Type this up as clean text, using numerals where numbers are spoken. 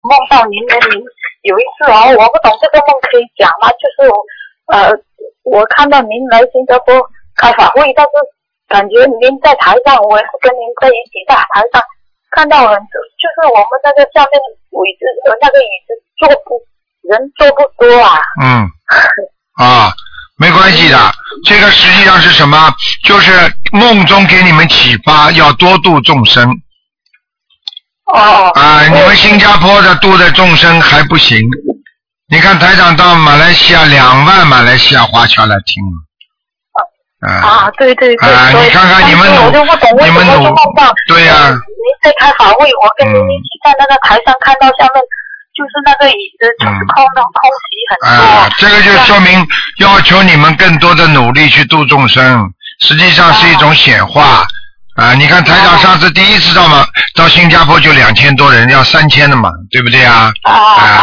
梦到您的名，有一次哦，我不懂这个梦可以讲吗？就是我看到您来新加坡开法会，但是感觉您在台上，我也是跟您在一起在台上，看到就是我们那个下面椅子那个椅子人坐不多啊。 没关系的，这个实际上是什么？就是梦中给你们启发，要多度众生。你们新加坡的度的众生还不行，你看台长到马来西亚2万马来西亚华侨来听了。 对。 你看看你们对呀。 您在开法会，我跟您一起在那个台上看到下面就是那个椅子就是空席很多。 这个就说明要求你们更多的努力去度众生，实际上是一种显化。你看台长上次第一次到新加坡就2000多人，要3000的嘛，对不对啊？